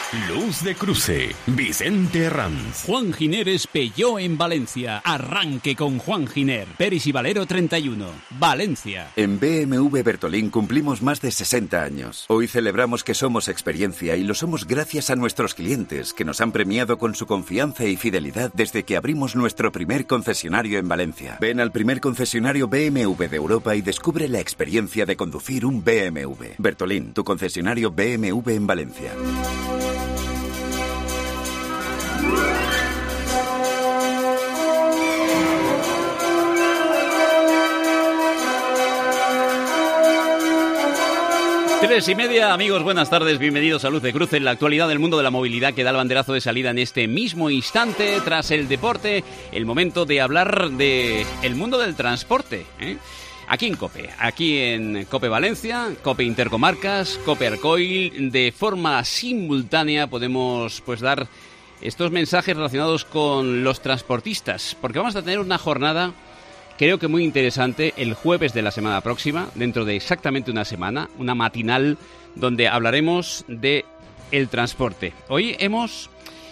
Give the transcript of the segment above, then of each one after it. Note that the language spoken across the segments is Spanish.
Luz de cruce, Vicente Herranz. Juan Giner es Peugeot en Valencia. Arranque con Juan Giner. Peris y Valero 31, Valencia. En BMW Bertolín cumplimos más de 60 años. Hoy celebramos que somos experiencia y lo somos gracias a nuestros clientes, que nos han premiado con su confianza y fidelidad desde que abrimos nuestro primer concesionario en Valencia. Ven al primer concesionario BMW de Europa y descubre la experiencia de conducir un BMW. Bertolín, tu concesionario BMW en Valencia. Tres y media, amigos, buenas tardes, bienvenidos a Luz de Cruce, en la actualidad del mundo de la movilidad que da el banderazo de salida en este mismo instante, tras el deporte, el momento de hablar de el mundo del transporte, Aquí en COPE, aquí en COPE Valencia, COPE Intercomarcas, COPE Arcoil, de forma simultánea podemos dar estos mensajes relacionados con los transportistas, porque vamos a tener una jornada creo que muy interesante el jueves de la semana próxima, dentro de exactamente una semana, una matinal donde hablaremos de el transporte. Hoy hemos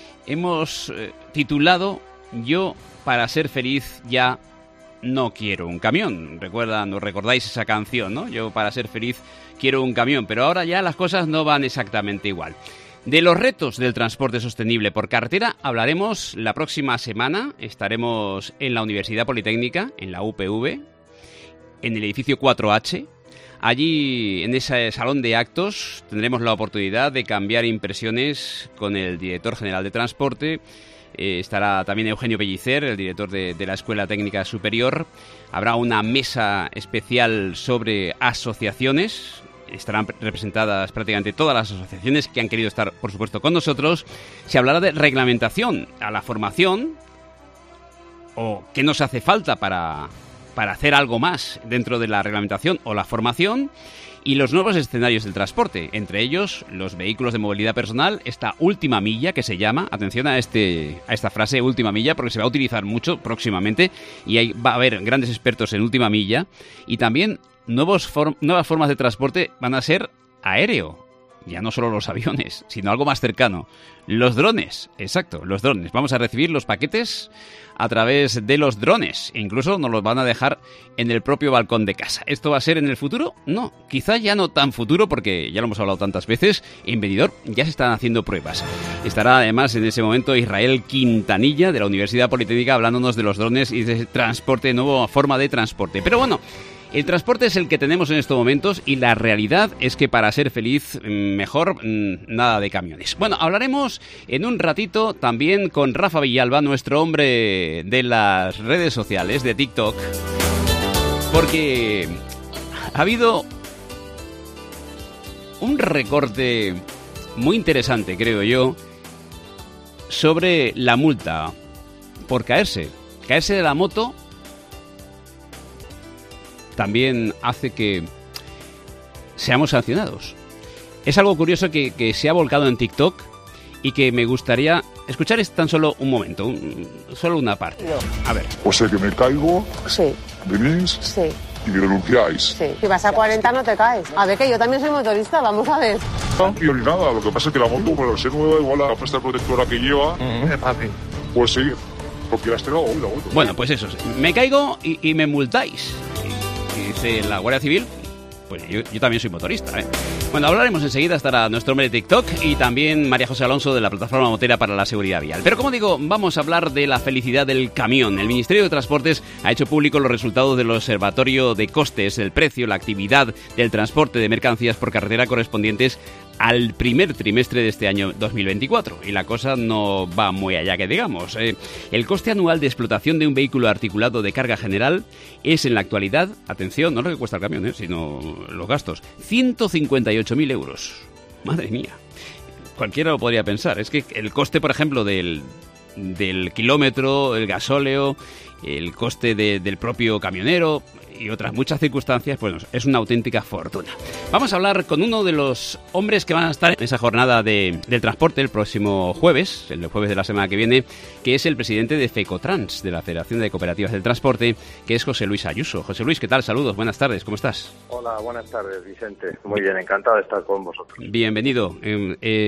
titulado Yo para ser feliz ya no quiero un camión. ¿Recordáis esa canción, no? Yo para ser feliz quiero un camión, pero ahora ya las cosas no van exactamente igual. De los retos del transporte sostenible por carretera hablaremos la próxima semana. Estaremos en la Universidad Politécnica, en la UPV, en el edificio 4H. Allí, en ese salón de actos, tendremos la oportunidad de cambiar impresiones con el director general de transporte. Estará también Eugenio Pellicer, el director de la Escuela Técnica Superior. Habrá una mesa especial sobre asociaciones. Estarán representadas prácticamente todas las asociaciones que han querido estar, por supuesto, con nosotros. Se hablará de reglamentación a la formación, o qué nos hace falta para hacer algo más dentro de la reglamentación o la formación, y los nuevos escenarios del transporte, entre ellos los vehículos de movilidad personal, esta última milla que se llama, atención a esta frase, última milla, porque se va a utilizar mucho próximamente, y ahí va a haber grandes expertos en última milla, y también nuevas formas de transporte van a ser aéreo. Ya no solo los aviones, sino algo más cercano. Los drones, exacto, los drones. Vamos a recibir los paquetes a través de los drones. E incluso nos los van a dejar en el propio balcón de casa. ¿Esto va a ser en el futuro? No, quizá ya no tan futuro, porque ya lo hemos hablado tantas veces. En Benidorm ya se están haciendo pruebas. Estará además en ese momento Israel Quintanilla, de la Universidad Politécnica, hablándonos de los drones y de transporte, nueva forma de transporte. Pero bueno, el transporte es el que tenemos en estos momentos, y la realidad es que para ser feliz, mejor nada de camiones. Bueno, hablaremos en un ratito también con Rafa Villalba, nuestro hombre de las redes sociales, de TikTok, porque ha habido un recorte muy interesante, creo yo, sobre la multa por caerse de la moto. También hace que seamos sancionados. Es algo curioso que se ha volcado en TikTok y que me gustaría escuchar tan solo un momento, solo una parte. A ver. O sea que me caigo, sí. Venís, sí. Y me denunciáis. Sí. Si vas a 40 no te caes. A ver, que yo también soy motorista, vamos a ver. No, ni nada, lo que pasa es que la moto, por ser nueva, igual la pasta protectora que lleva, pues sí, porque la has estrenado hoy la moto. Bueno, pues eso, me caigo y me multáis. Dice la Guardia Civil, pues yo también soy motorista, Bueno, hablaremos enseguida, estará nuestro hombre de TikTok y también María José Alonso de la Plataforma Motera para la Seguridad Vial. Pero como digo, vamos a hablar de la felicidad del camión. El Ministerio de Transportes ha hecho público los resultados del Observatorio de Costes, el precio, la actividad del transporte de mercancías por carretera correspondientes al primer trimestre de este año 2024. Y la cosa no va muy allá que digamos. El coste anual de explotación de un vehículo articulado de carga general es en la actualidad, atención, no lo que cuesta el camión, sino los gastos, 158.000 euros. Madre mía. Cualquiera lo podría pensar. Es que el coste, por ejemplo, del kilómetro, el gasóleo, el coste del propio camionero y otras muchas circunstancias, pues es una auténtica fortuna. Vamos a hablar con uno de los hombres que van a estar en esa jornada del transporte el próximo jueves, el jueves de la semana que viene, que es el presidente de FECOTRANS, de la Federación de Cooperativas del Transporte, que es José Luis Ayuso. José Luis, ¿qué tal? Saludos, buenas tardes, ¿cómo estás? Hola, buenas tardes, Vicente. Muy bien, encantado de estar con vosotros. Bienvenido.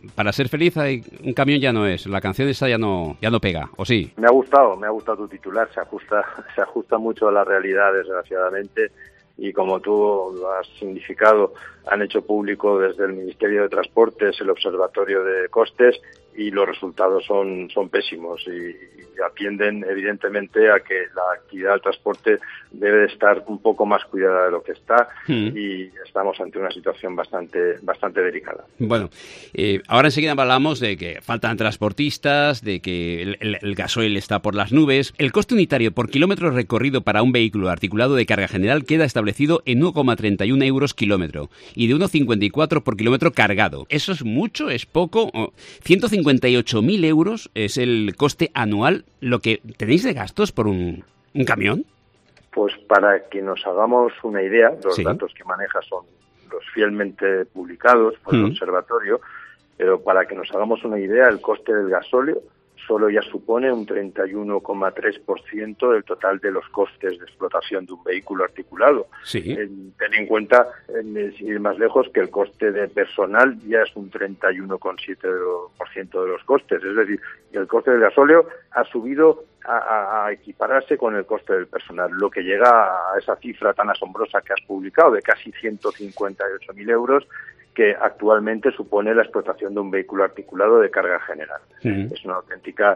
para ser feliz un camión ya no es, la canción esta ya no pega, ¿o sí? Me ha gustado tu titular, se ajusta mucho a la realidad, desgraciadamente, y como tú has significado, han hecho público desde el Ministerio de Transportes el observatorio de costes y los resultados son pésimos y atienden evidentemente a que la actividad del transporte debe de estar un poco más cuidada de lo que está y estamos ante una situación bastante delicada. Bueno, ahora enseguida hablamos de que faltan transportistas, de que el gasoil está por las nubes. El coste unitario por kilómetro recorrido para un vehículo articulado de carga general queda establecido en 1,31 euros kilómetro y de 1,54 por kilómetro cargado. ¿Eso es mucho? ¿Es poco? 158.000 euros es el coste anual, lo que tenéis de gastos por un camión. Pues para que nos hagamos una idea, los datos que maneja son los fielmente publicados por el observatorio, pero para que nos hagamos una idea, el coste del gasóleo solo ya supone un 31,3% del total de los costes de explotación de un vehículo articulado. Sí. Ten en cuenta, sin ir más lejos, que el coste de personal ya es un 31,7% de los costes. Es decir, que el coste del gasóleo ha subido a equipararse con el coste del personal, lo que llega a esa cifra tan asombrosa que has publicado de casi 158.000 euros, que actualmente supone la explotación de un vehículo articulado de carga general. Es una auténtica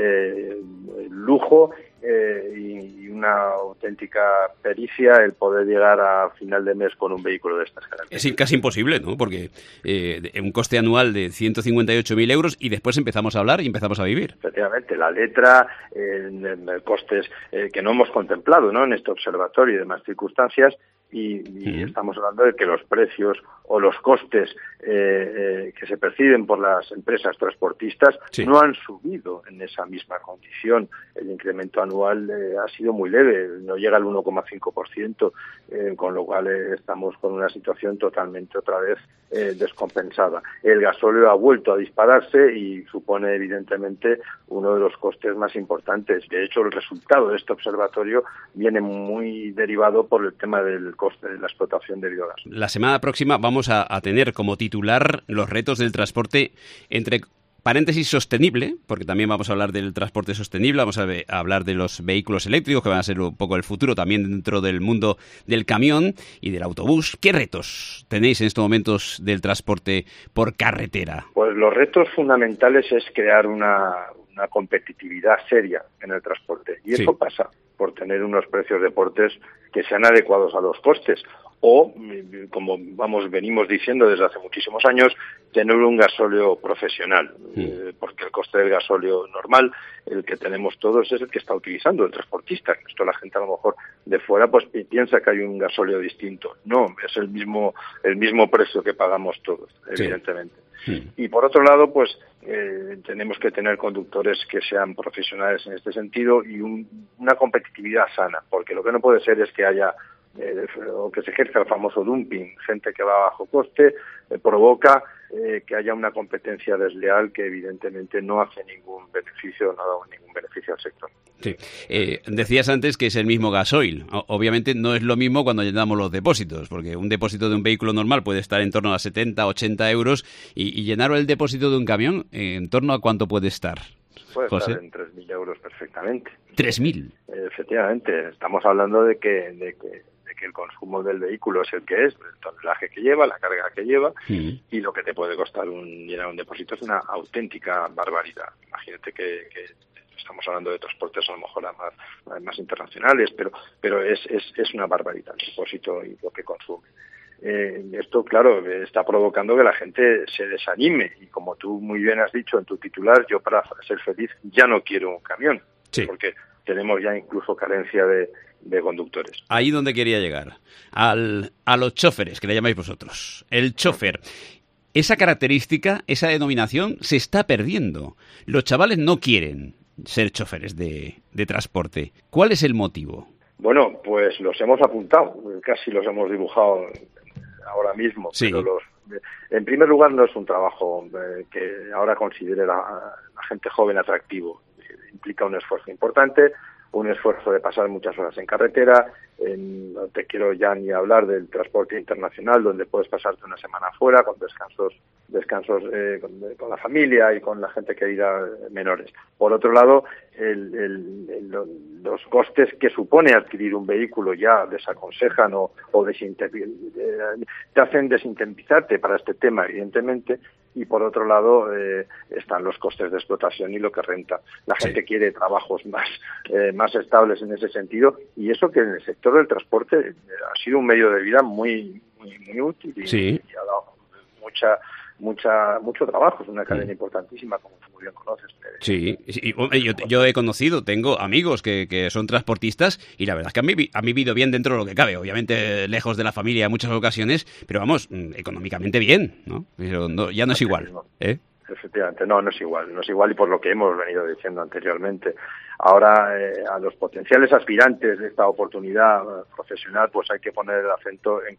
lujo y una auténtica pericia el poder llegar a final de mes con un vehículo de estas características. Es casi imposible, ¿no? Porque un coste anual de 158.000 euros y después empezamos a hablar y empezamos a vivir. Efectivamente, la letra, costes que no hemos contemplado, ¿no?, en este observatorio y demás circunstancias, y estamos hablando de que los precios o los costes que se perciben por las empresas transportistas no han subido en esa misma condición. El incremento anual ha sido muy leve, no llega al 1,5%, con lo cual estamos con una situación totalmente otra vez descompensada. El gasóleo ha vuelto a dispararse y supone evidentemente uno de los costes más importantes. De hecho, el resultado de este observatorio viene muy derivado por el tema del coste de la explotación de biogás. La semana próxima vamos a tener como titular los retos del transporte entre paréntesis sostenible, porque también vamos a hablar del transporte sostenible, vamos a hablar de los vehículos eléctricos, que van a ser un poco el futuro también dentro del mundo del camión y del autobús. ¿Qué retos tenéis en estos momentos del transporte por carretera? Pues los retos fundamentales es crear una competitividad seria en el transporte. Y eso pasa por tener unos precios de portes que sean adecuados a los costes. O, como venimos diciendo desde hace muchísimos años, tener un gasóleo profesional, porque el coste del gasóleo normal, el que tenemos todos, es el que está utilizando el transportista. Esto la gente a lo mejor de fuera pues piensa que hay un gasóleo distinto. No, es el mismo precio que pagamos todos, evidentemente. Y por otro lado, pues tenemos que tener conductores que sean profesionales en este sentido y una competitividad sana, porque lo que no puede ser es que haya o que se ejerza el famoso dumping, gente que va a bajo coste, provoca que haya una competencia desleal que evidentemente no hace ningún beneficio al sector. Sí. Decías antes que es el mismo gasoil. Obviamente no es lo mismo cuando llenamos los depósitos, porque un depósito de un vehículo normal puede estar en torno a 70, 80 euros y llenar el depósito de un camión, ¿en torno a cuánto puede estar? Puede estar en 3.000 euros perfectamente. ¿3.000? Efectivamente, estamos hablando de que el consumo del vehículo es el que es, el tonelaje que lleva, la carga que lleva, y lo que te puede costar llenar un depósito es una auténtica barbaridad. Imagínate que estamos hablando de transportes a lo mejor más internacionales, pero es una barbaridad el depósito y lo que consume. Esto, claro, está provocando que la gente se desanime, y como tú muy bien has dicho en tu titular, yo para ser feliz ya no quiero un camión, porque tenemos ya incluso carencia de conductores. Ahí donde quería llegar, a los choferes, que le llamáis vosotros. El chofer, esa característica, esa denominación se está perdiendo. Los chavales no quieren ser choferes de transporte. ¿Cuál es el motivo? Bueno, pues los hemos apuntado, casi los hemos dibujado ahora mismo, pero en primer lugar no es un trabajo que ahora considere la gente joven atractivo. Implica un esfuerzo importante, un esfuerzo de pasar muchas horas en carretera, no te quiero ya ni hablar del transporte internacional, donde puedes pasarte una semana fuera con descansos con la familia y con la gente querida menores. Por otro lado, los costes que supone adquirir un vehículo ya desaconsejan o te hacen desintensizarte para este tema, evidentemente, y por otro lado están los costes de explotación y lo que renta. La gente quiere trabajos más estables en ese sentido, y eso que en el sector del transporte ha sido un medio de vida muy útil y ha dado mucho trabajo. Es una cadena importantísima, como tú muy bien conoces. Sí, yo he conocido, tengo amigos que son transportistas, y la verdad es que han vivido bien dentro de lo que cabe, obviamente lejos de la familia en muchas ocasiones, pero vamos, económicamente bien, ¿no? Pero ya no es igual, ¿eh? Efectivamente, no es igual, y por lo que hemos venido diciendo anteriormente. Ahora, a los potenciales aspirantes de esta oportunidad profesional, pues hay que poner el acento en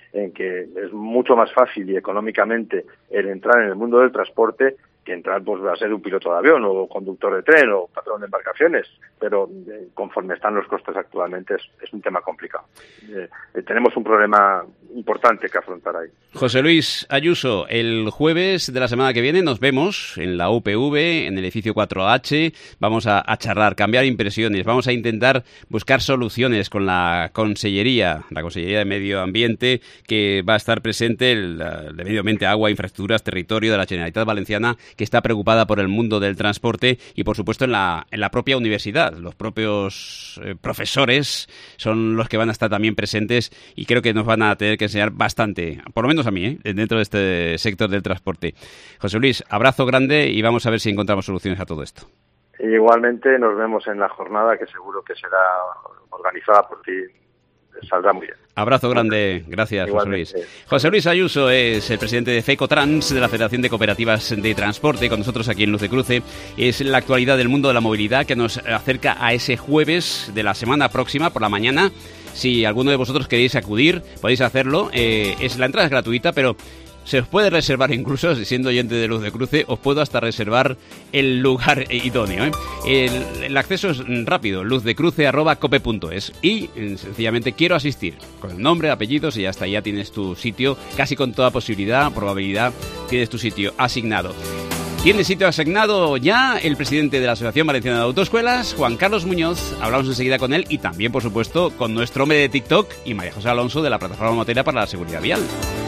que es mucho más fácil y económicamente el entrar en el mundo del transporte que entrar pues a ser un piloto de avión o conductor de tren o patrón de embarcaciones, pero conforme están los costes actualmente es un tema complicado. Tenemos un problema importante que afrontar ahí. José Luis Ayuso, el jueves de la semana que viene nos vemos en la UPV, en el edificio 4H, vamos a charlar, cambiar impresiones, vamos a intentar buscar soluciones con la Consellería de Medio Ambiente, que va a estar presente, de Medio Ambiente, Agua, Infraestructuras, Territorio de la Generalitat Valenciana, que está preocupada por el mundo del transporte, y por supuesto en la propia universidad. Los propios profesores son los que van a estar también presentes, y creo que nos van a tener que enseñar bastante, por lo menos a mí, dentro de este sector del transporte. José Luis, abrazo grande y vamos a ver si encontramos soluciones a todo esto. Igualmente nos vemos en la jornada, que seguro que será organizada por ti. Saldrá muy bien. Abrazo grande, gracias, José Luis. José Luis Ayuso es el presidente de FECOTRANS, de la Federación de Cooperativas de Transporte, con nosotros aquí en Luz de Cruce. Es la actualidad del mundo de la movilidad que nos acerca a ese jueves de la semana próxima por la mañana. Si alguno de vosotros queréis acudir, podéis hacerlo. La entrada es gratuita, pero se os puede reservar, incluso siendo oyente de Luz de Cruce, os puedo hasta reservar el lugar idóneo, ¿eh? El acceso es rápido, luzdecruce@cope.es, y sencillamente quiero asistir, con el nombre, apellidos, y hasta ya tienes tu sitio, casi con toda probabilidad tienes tu sitio asignado. Tiene sitio asignado ya el presidente de la Asociación Valenciana de Autoescuelas, Juan Carlos Muñoz. Hablamos enseguida con él, y también, por supuesto, con nuestro hombre de TikTok y María José Alonso, de la Plataforma Motera para la Seguridad Vial.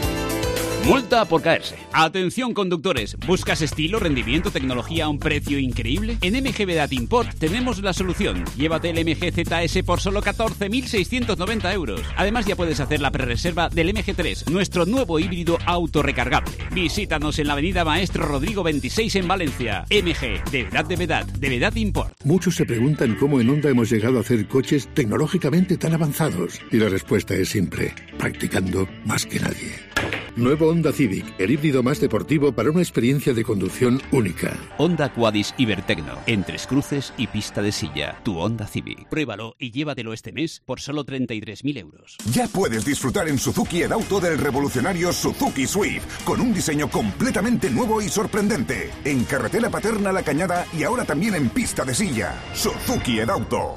Multa por caerse. Atención, conductores. ¿Buscas estilo, rendimiento, tecnología a un precio increíble? En MG Vedat Import tenemos la solución. Llévate el MG ZS por solo 14.690 euros. Además, ya puedes hacer la prerreserva del MG3, nuestro nuevo híbrido autorrecargable. Visítanos en la avenida Maestro Rodrigo 26 en Valencia. MG, de Vedat Import. Muchos se preguntan cómo en Honda hemos llegado a hacer coches tecnológicamente tan avanzados. Y la respuesta es simple: practicando más que nadie. Nuevo Honda Civic, el híbrido más deportivo para una experiencia de conducción única. Honda Quadis Ibertecno, en Tres Cruces y pista de silla. Tu Honda Civic. Pruébalo y llévatelo este mes por solo 33.000 euros. Ya puedes disfrutar en Suzuki Edauto del revolucionario Suzuki Swift, con un diseño completamente nuevo y sorprendente. En carretera Paterna La Cañada y ahora también en pista de silla. Suzuki Edauto.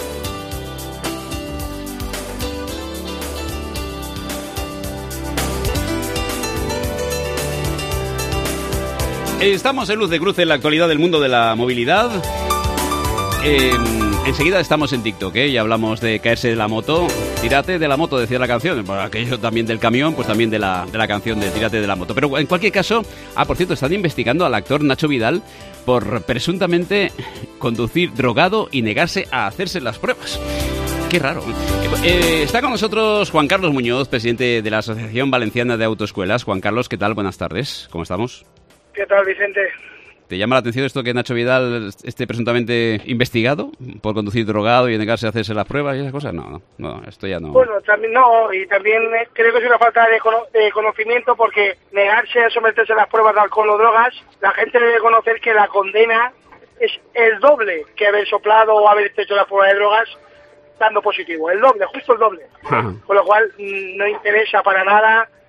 Estamos en Luz de Cruce, en la actualidad del mundo de la movilidad. Enseguida estamos en TikTok, y hablamos de caerse de la moto. Tírate de la moto, decía la canción. Por aquello también del camión, pues también de la canción de Tírate de la moto. Pero en cualquier caso, por cierto, están investigando al actor Nacho Vidal por presuntamente conducir drogado y negarse a hacerse las pruebas. Qué raro. Está con nosotros Juan Carlos Muñoz, presidente de la Asociación Valenciana de Autoescuelas. Juan Carlos, ¿qué tal? Buenas tardes. ¿Cómo estamos? ¿Qué tal, Vicente? ¿Te llama la atención esto que Nacho Vidal esté presuntamente investigado por conducir drogado y negarse a hacerse las pruebas y esas cosas? No, esto ya no. Bueno, también no, y también creo que es una falta de conocimiento, porque negarse a someterse a las pruebas de alcohol o drogas, la gente debe conocer que la condena es el doble que haber soplado o haber hecho la prueba de drogas dando positivo, el doble, justo el doble. Con lo cual no interesa para nada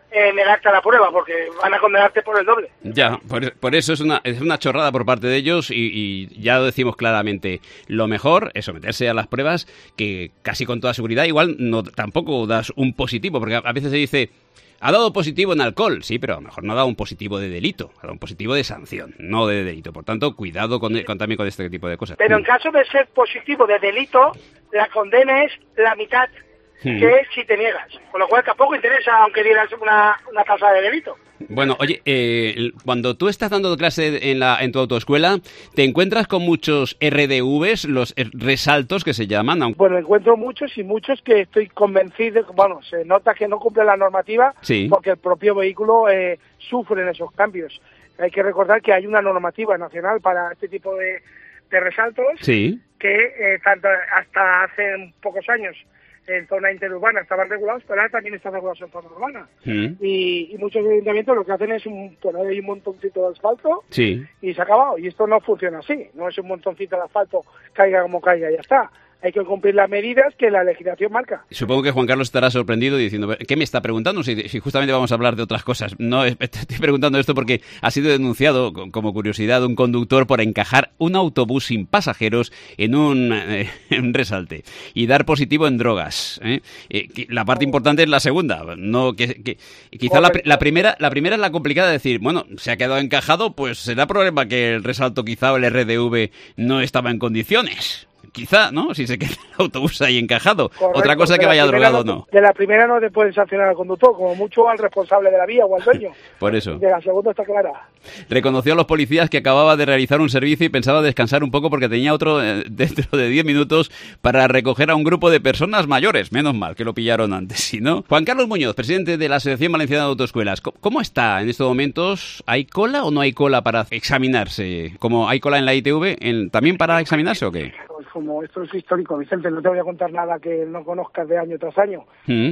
negarte a la prueba, porque van a condenarte por el doble. Ya, por eso es una chorrada por parte de ellos y ya lo decimos claramente. Lo mejor es someterse a las pruebas, que casi con toda seguridad igual tampoco das un positivo, porque a veces se dice, ha dado positivo en alcohol, sí, pero a lo mejor no ha dado un positivo de delito, ha dado un positivo de sanción, no de delito. Por tanto, cuidado también con este tipo de cosas. Pero en caso de ser positivo de delito, la condena es la mitad que si te niegas, con lo cual tampoco interesa aunque dieras una tasa de delito. Bueno, oye, cuando tú estás dando clase en tu autoescuela, ¿te encuentras con muchos RDVs, los resaltos que se llaman? Bueno, encuentro muchos y muchos que estoy convencido, bueno, se nota que no cumplen la normativa, sí, porque el propio vehículo sufre esos cambios. Hay que recordar que hay una normativa nacional para este tipo de resaltos, sí, que tanto hasta hace pocos años en zona interurbana estaban regulados, pero ahora también están regulados en zona urbana. Y muchos ayuntamientos lo que hacen es poner ahí un montoncito de asfalto, sí, y se ha acabado. Y esto no funciona así, no es un montoncito de asfalto, caiga como caiga y ya está. Hay que cumplir las medidas que la legislación marca. Supongo que Juan Carlos estará sorprendido diciendo, ¿qué me está preguntando? Si justamente vamos a hablar de otras cosas. No, te estoy preguntando esto porque ha sido denunciado, como curiosidad, un conductor por encajar un autobús sin pasajeros en un resalte y dar positivo en drogas. La parte importante es la segunda. No, quizá la primera es la complicada de decir, bueno, se ha quedado encajado, pues será problema que el resalto quizá o el RDV no estaba en condiciones. Quizá, ¿no? Si se queda el autobús ahí encajado. Correcto. Otra cosa que vaya drogado, ¿no? De la primera no te pueden sancionar al conductor, como mucho al responsable de la vía o al dueño. Por eso. De la segunda está clara. Reconoció a los policías que acababa de realizar un servicio y pensaba descansar un poco porque tenía otro dentro de 10 minutos para recoger a un grupo de personas mayores. Menos mal que lo pillaron antes, ¿sí, no? Juan Carlos Muñoz, presidente de la Asociación Valenciana de Autoescuelas. ¿Cómo está en estos momentos? ¿Hay cola o no hay cola para examinarse? ¿Como hay cola en la ITV, también para examinarse o qué? Como esto es histórico, Vicente, no te voy a contar nada que no conozcas de año tras año.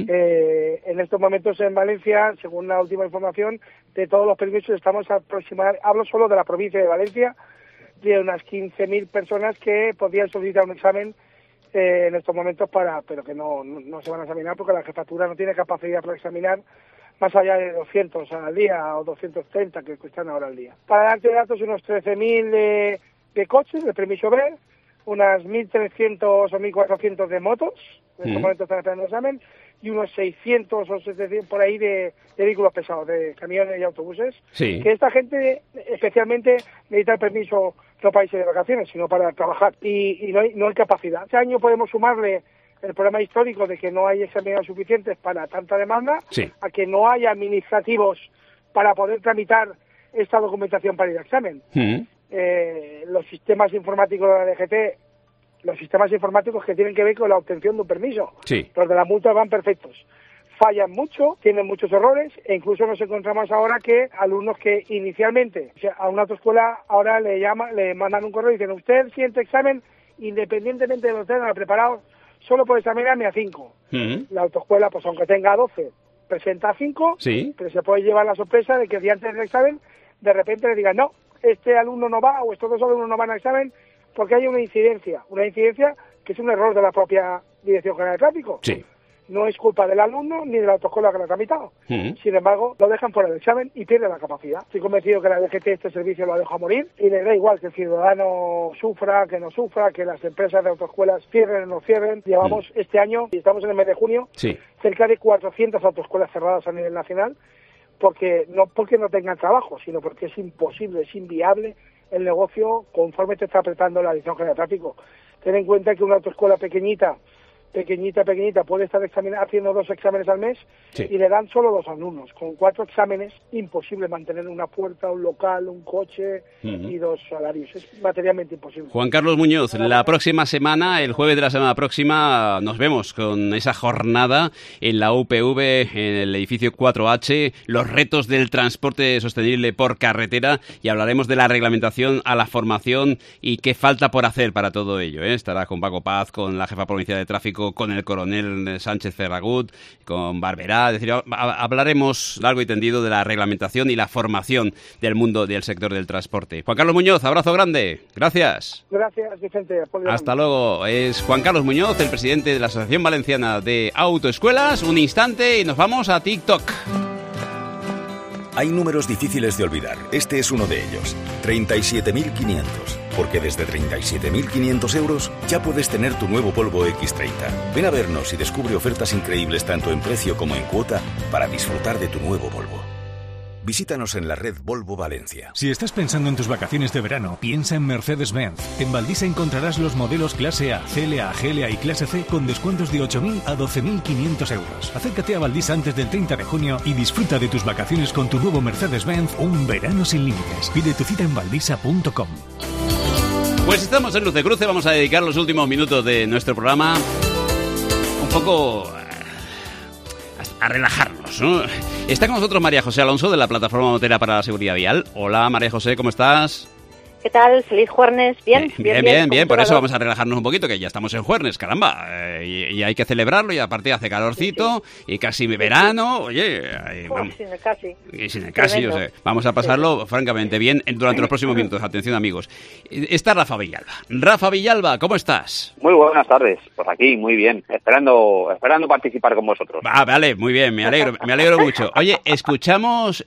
En estos momentos en Valencia, según la última información, de todos los permisos estamos aproximadamente, hablo solo de la provincia de Valencia, de unas 15.000 personas que podrían solicitar un examen en estos momentos pero que no se van a examinar porque la jefatura no tiene capacidad para examinar más allá de 200 al día o 230 que cuestan ahora al día. Para darte datos, unos 13.000 de coches de permiso B, unas 1.300 o 1.400 de motos, en estos momentos están esperando el examen, y unos 600 o 700 por ahí de vehículos pesados, de camiones y autobuses, sí, que esta gente especialmente necesita el permiso no para irse de vacaciones, sino para trabajar, y no hay capacidad. Este año podemos sumarle el problema histórico de que no hay exámenes suficientes para tanta demanda, sí, a que no hay administrativos para poder tramitar esta documentación para ir a examen. Los sistemas informáticos de la DGT, los sistemas informáticos que tienen que ver con la obtención de un permiso, sí, los de las multas van perfectos. Fallan mucho, tienen muchos errores e incluso nos encontramos ahora que alumnos que inicialmente, o sea, a una autoescuela ahora le mandan un correo y dicen, usted siguiente examen, independientemente de lo que usted haya preparado, solo puede examinarme a 5. La autoescuela, pues aunque tenga 12, presenta a 5, sí, pero se puede llevar la sorpresa de que el día antes del examen de repente le digan, no, este alumno no va o estos dos alumnos no van al examen porque hay una incidencia que es un error de la propia Dirección General de Tráfico. Sí. No es culpa del alumno ni de la autoescuela que lo ha tramitado. Sin embargo, lo dejan fuera del examen y pierde la capacidad. Estoy convencido que la DGT este servicio lo deja morir y le da igual que el ciudadano sufra, que no sufra, que las empresas de autoescuelas cierren o no cierren. Llevamos este año, y estamos en el mes de junio, sí, cerca de 400 autoescuelas cerradas a nivel nacional, no porque no tengan trabajo, sino porque es imposible, es inviable el negocio conforme te está apretando la Dirección General de Tráfico. Ten en cuenta que una autoescuela pequeñita puede estar haciendo 2 exámenes al mes, sí, y le dan solo 2 alumnos. Con 4 exámenes, imposible mantener una puerta, un local, un coche y 2 salarios. Es materialmente imposible. Juan Carlos Muñoz, la próxima semana, el jueves de la semana próxima, nos vemos con esa jornada en la UPV, en el edificio 4H, los retos del transporte sostenible por carretera, y hablaremos de la reglamentación a la formación y qué falta por hacer para todo ello. Estará con Paco Paz, con la jefa provincial de tráfico, con el coronel Sánchez Ferragut, con Barberá. Es decir, hablaremos largo y tendido de la reglamentación y la formación del mundo del sector del transporte. Juan Carlos Muñoz, abrazo grande. Gracias. Gracias, Vicente. Hasta luego. Es Juan Carlos Muñoz, el presidente de la Asociación Valenciana de Autoescuelas. Un instante y nos vamos a TikTok. Hay números difíciles de olvidar. Este es uno de ellos. 37.500. Porque desde 37.500 euros ya puedes tener tu nuevo Volvo X30. Ven a vernos y descubre ofertas increíbles tanto en precio como en cuota para disfrutar de tu nuevo Volvo. Visítanos en la red Volvo Valencia. Si estás pensando en tus vacaciones de verano, piensa en Mercedes-Benz. En Valdisa encontrarás los modelos clase A, CLA, GLA y clase C con descuentos de 8.000 a 12.500 euros. Acércate a Valdisa antes del 30 de junio y disfruta de tus vacaciones con tu nuevo Mercedes-Benz, un verano sin límites. Pide tu cita en valdisa.com. Pues estamos en Luz de Cruce, vamos a dedicar los últimos minutos de nuestro programa un poco a relajarnos, ¿no? Está con nosotros María José Alonso de la Plataforma Motera para la Seguridad Vial. Hola María José, ¿cómo estás? ¿Qué tal? Feliz jueves. Bien. Por eso vamos a relajarnos un poquito, que ya estamos en jueves, caramba. Y hay que celebrarlo, y aparte hace calorcito, y casi verano. Oye, vamos. Sin el casi. Y sin el casi, o sea, vamos a pasarlo francamente bien durante los próximos minutos. Atención, amigos. Está Rafa Villalba. Rafa Villalba, ¿cómo estás? Muy buenas tardes. Pues aquí, muy bien. Esperando participar con vosotros. Vale, muy bien. Me alegro mucho. Oye, escuchamos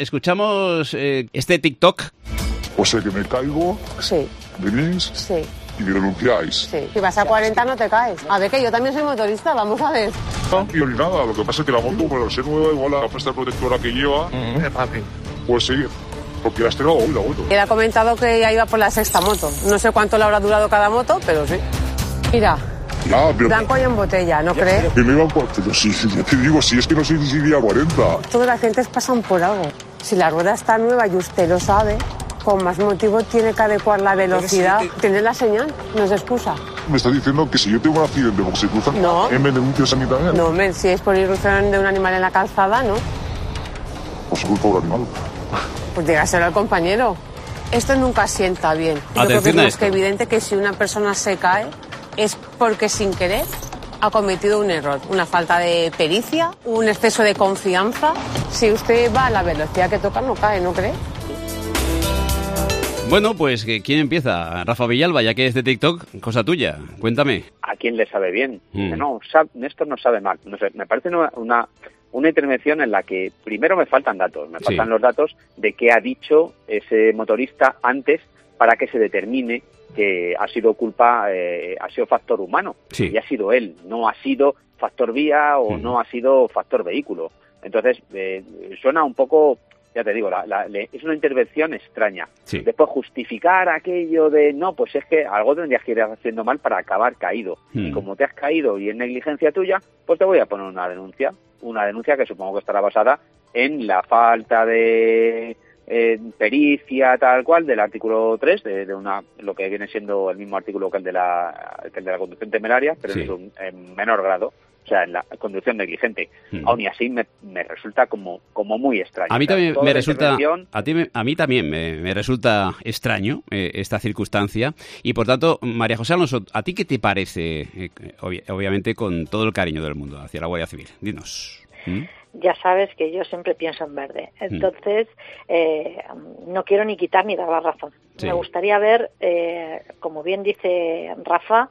este TikTok. O sea que me caigo, Sí, venís sí, y me denunciáis. sí. Si vas a 40 no te caes. A ver, que yo también soy motorista, vamos a ver. Y ni nada, lo que pasa es que la moto, por ser nueva, igual la pasta protectora que lleva, pues sí, porque la he estrenado hoy, la vuelta. Él ha comentado que ya iba por la sexta moto. No sé cuánto le habrá durado cada moto, pero sí. Mira, blanco y en botella, ¿no crees? Que me iban pero sí, ya te digo, si es que no sé si iría a 40. Todas las gentes pasan por algo. Si la rueda está nueva y usted lo sabe, con más motivo tiene que adecuar la velocidad. Tiene la señal, no es excusa. Me está diciendo que si yo tengo un accidente porque se cruzan, No. ¿me denuncias a mí también? No, men, si es por irrupción de un animal en la calzada, ¿no? Pues culpa del animal. Pues dígaselo al compañero. Esto nunca sienta bien. Yo creo que es más que evidente que si una persona se cae es porque sin querer ha cometido un error, una falta de pericia, un exceso de confianza. Si usted va a la velocidad que toca, no cae, ¿no cree? Bueno, pues ¿quién empieza? Rafa Villalba, ya que es de TikTok, cosa tuya. Cuéntame. ¿A quién le sabe bien? No, Néstor no sabe mal. No sé, me parece una intervención en la que primero me faltan datos. Me faltan los datos de qué ha dicho ese motorista antes para que se determine que ha sido ha sido factor humano. Y ha sido él, no ha sido factor vía o no ha sido factor vehículo. Entonces, suena un poco... Ya te digo, es una intervención extraña. Después justificar aquello de, no, pues es que algo tendrías que ir haciendo mal para acabar caído. Y como te has caído y es negligencia tuya, pues te voy a poner una denuncia. Una denuncia que supongo que estará basada en la falta de pericia tal cual del artículo 3, de lo que viene siendo el mismo artículo que el de la conducción temeraria, pero en menor grado. O sea, en la conducción negligente. Aún y así me resulta como muy extraño. A mí también me resulta a mí también me resulta extraño esta circunstancia, y por tanto, María José Alonso, ¿a ti qué te parece? Obviamente con todo el cariño del mundo hacia la Guardia Civil. Dinos. Ya sabes que yo siempre pienso en verde. Entonces, no quiero ni quitar ni dar la razón. Me gustaría ver, como bien dice Rafa,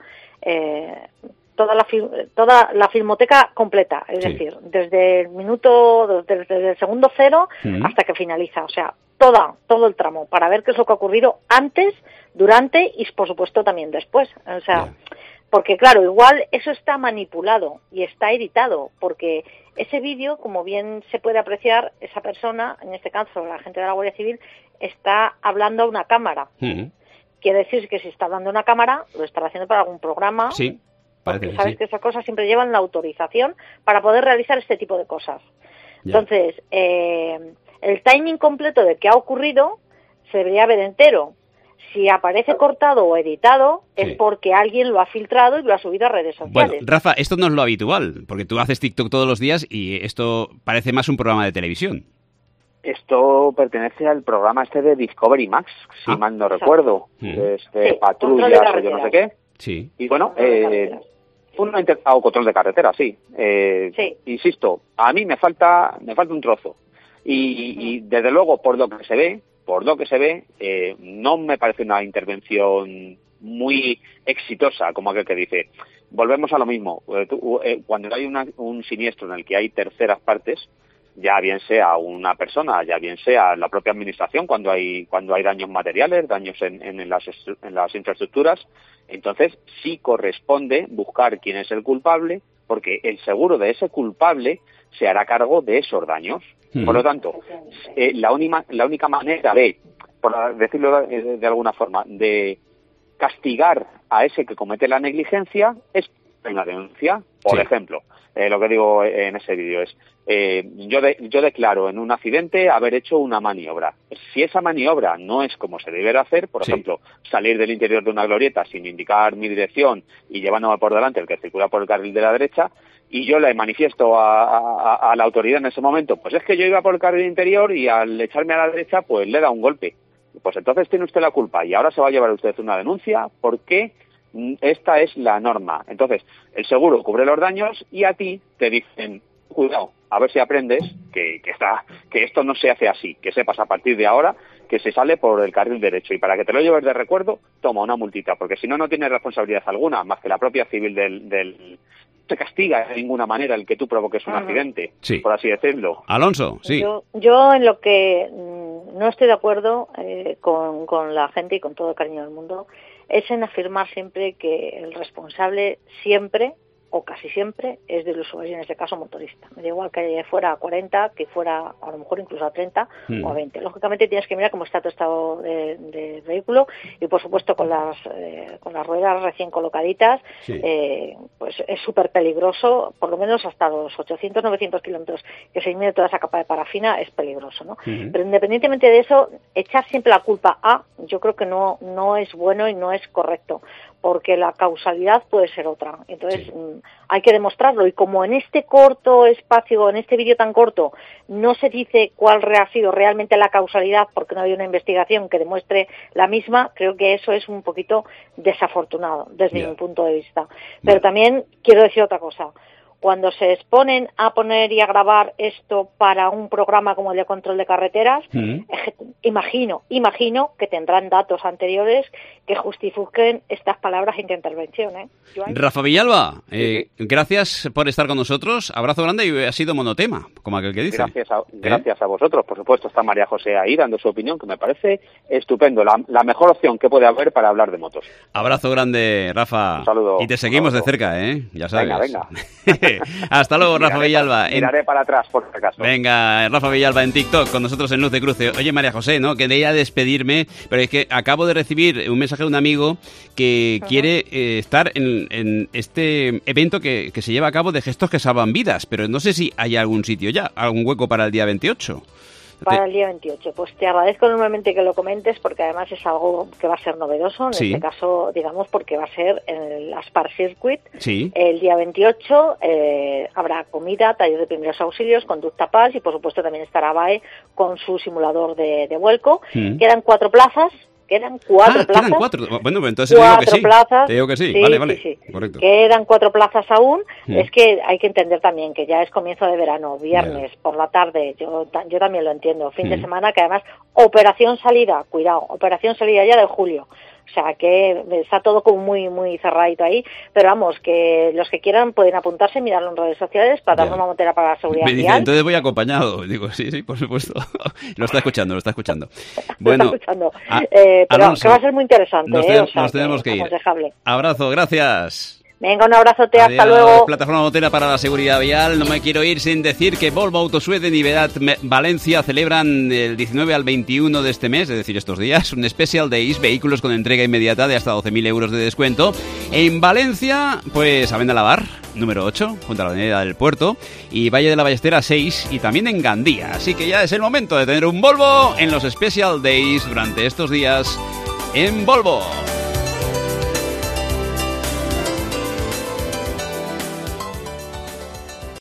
toda la filmoteca completa, es decir, desde el segundo cero hasta que finaliza, o sea, todo el tramo, para ver qué es lo que ha ocurrido antes, durante y, por supuesto, también después. O sea, porque claro, igual eso está manipulado y está editado, porque ese vídeo, como bien se puede apreciar, esa persona, en este caso la gente de la Guardia Civil, está hablando a una cámara. Quiere decir que si está hablando a una cámara, lo estará haciendo para algún programa. Porque sabes que esas cosas siempre llevan la autorización para poder realizar este tipo de cosas. Entonces, el timing completo de qué ha ocurrido se debería ver entero. Si aparece cortado o editado, es porque alguien lo ha filtrado y lo ha subido a redes sociales. Bueno, Rafa, esto no es lo habitual, porque tú haces TikTok todos los días y esto parece más un programa de televisión. Esto pertenece al programa de Discovery Max, si mal no recuerdo. Patrullas o yo no sé qué. Y bueno, control de carretera, insisto, a mí me falta un trozo y desde luego por lo que se ve no me parece una intervención muy exitosa, como aquel que dice. Volvemos a lo mismo, cuando hay un siniestro en el que hay terceras partes, ya bien sea una persona, ya bien sea la propia administración, cuando hay daños materiales, daños en las infraestructuras. Entonces sí corresponde buscar quién es el culpable, porque el seguro de ese culpable se hará cargo de esos daños. Por lo tanto, la única manera de, por decirlo de alguna forma, de castigar a ese que comete la negligencia es una denuncia. Por ejemplo, lo que digo en ese vídeo es, yo declaro en un accidente haber hecho una maniobra. Si esa maniobra no es como se debe hacer, por ejemplo, salir del interior de una glorieta sin indicar mi dirección y llevándome por delante el que circula por el carril de la derecha, y yo le manifiesto a la autoridad en ese momento, pues es que yo iba por el carril interior y al echarme a la derecha, pues le da un golpe. Pues entonces tiene usted la culpa y ahora se va a llevar usted una denuncia porque esta es la norma. Entonces, el seguro cubre los daños y a ti te dicen, cuidado, a ver si aprendes que esto no se hace así, que sepas a partir de ahora que se sale por el carril derecho y para que te lo lleves de recuerdo, toma una multita, porque si no, no tienes responsabilidad alguna, más que la propia civil del se castiga de ninguna manera el que tú provoques un accidente, por así decirlo. Alonso, sí. Yo en lo que no estoy de acuerdo con la gente y con todo el cariño del mundo es en afirmar siempre que el responsable siempre o casi siempre es del usuario, en este caso motorista. Me da igual que fuera a 40, que fuera a lo mejor incluso a 30 o a 20. Lógicamente tienes que mirar cómo está tu estado de vehículo y por supuesto con las ruedas recién colocaditas, pues es súper peligroso, por lo menos hasta los 800, 900 kilómetros que se mide toda esa capa de parafina es peligroso, ¿no? Pero independientemente de eso, echar siempre la culpa yo creo que no es bueno y no es correcto, porque la causalidad puede ser otra. Entonces, hay que demostrarlo. Y como en este corto espacio, en este vídeo tan corto, no se dice cuál ha sido realmente la causalidad, porque no hay una investigación que demuestre la misma, creo que eso es un poquito desafortunado, desde mi punto de vista. Pero también quiero decir otra cosa. Cuando se exponen a poner y a grabar esto para un programa como el de control de carreteras, imagino que tendrán datos anteriores que justifiquen estas palabras de intervención. Rafa Villalba, gracias por estar con nosotros. Abrazo grande y ha sido monotema, como aquel que dice. Gracias a vosotros. Por supuesto, está María José ahí dando su opinión, que me parece estupendo. La mejor opción que puede haber para hablar de motos. Abrazo grande, Rafa. Un saludo. Y te seguimos de cerca, ya sabes. Venga. Hasta luego, Rafa Villalba. Miraré para atrás, por si acaso. Venga, Rafa Villalba en TikTok, con nosotros en Luz de Cruce. Oye, María José, ¿no? Quería despedirme, pero es que acabo de recibir un mensaje de un amigo que quiere estar en este evento que se lleva a cabo de gestos que salvan vidas, pero no sé si hay algún sitio ya, algún hueco para el día 28. Para el día 28. Pues te agradezco enormemente que lo comentes, porque además es algo que va a ser novedoso, en este caso, digamos, porque va a ser en el Aspar Circuit. El día 28 habrá comida, taller de primeros auxilios, conducta PAS y, por supuesto, también estará BAE con su simulador de vuelco. Quedan 4 plazas. Quedan 4 plazas. Quedan 4. Bueno, entonces te digo que sí. Te digo que sí. Vale. Sí. Correcto. Quedan 4 plazas aún. Es que hay que entender también que ya es comienzo de verano, viernes, por la tarde. Yo también lo entiendo. Fin de semana, que además, operación salida ya de julio. O sea, que está todo como muy muy cerradito ahí. Pero vamos, que los que quieran pueden apuntarse, mirarlo en redes sociales, plataforma motera para la seguridad vial. Me dice, entonces voy acompañado. Digo, sí, por supuesto. Lo está escuchando. Bueno, pero Alonso, que va a ser muy interesante. Nos tenemos que ir. Abrazo, gracias. Venga, un abrazote, hasta luego. Plataforma motera para la seguridad vial. No me quiero ir sin decir que Volvo Autosueden y Vedat Valencia celebran el 19 al 21 de este mes, es decir, estos días, un Special Days, vehículos con entrega inmediata de hasta 12.000 euros de descuento. En Valencia, pues a Lavar, número 8, junto a la avenida del Puerto, y Valle de la Ballestera 6, y también en Gandía. Así que ya es el momento de tener un Volvo en los Special Days durante estos días en Volvo.